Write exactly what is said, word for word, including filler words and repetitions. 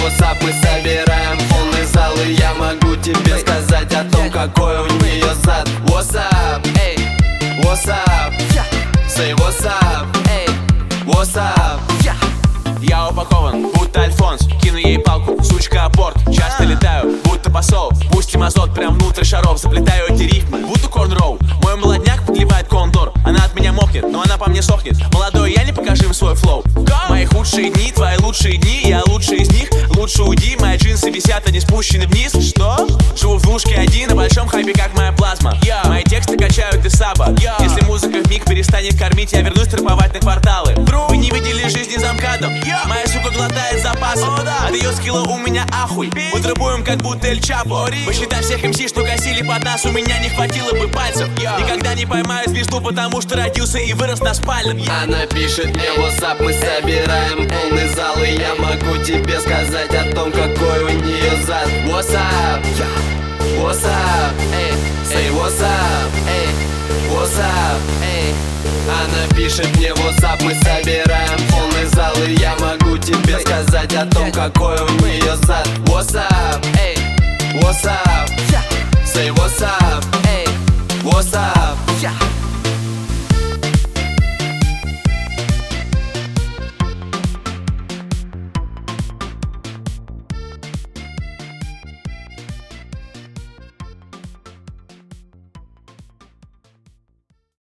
WhatsApp, мы собираем полный зал, и я могу тебе сказать о том, какой у нее зад. WhatsApp, эй, WhatsApp, say WhatsApp, эй, WhatsApp. Я упакован, будто Альфонс, кину ей палку, сучка аборт. Часто летаю, будто посол, пустим азот прям внутрь шаров. Заплетаю эти рифмы, будто корнроу. Мой молодняк подливает кондор, она от меня мокнет, но она по мне сохнет. Молодой, я не покажи им свой флоу. Мои худшие дни, твои лучшие дни, я лучший из них. Лучше уйди, мои джинсы висят, они спущены вниз. Что? Живу в двушке один, на большом хайпе, как моя плазма. Мои тексты качают из саба. Если музыка вмиг перестанет кормить, я вернусь трэповать на кварталы. Вы не видели жизни за МКАДом? Моя сука глотает запасы, от ее скилла у меня ахуй. Мы требуем, как будто Эль Чапо. Посчитай всех МС, что косили под нас, у меня не хватило бы пальцев. Никогда не поймаю звезду, потому что родился и вырос на спальном. Она пишет мне WhatsApp, мы собираем полный зал, и я могу тебе сказать о том, какой у нее зад. WhatsApp, WhatsApp, эй, say WhatsApp, эй, WhatsApp, эй. Она пишет мне WhatsApp, мы собираем полный зал, и я могу тебе сказать о том, какой у нее зад. WhatsApp, эй, WhatsApp, say WhatsApp, эй, WhatsApp.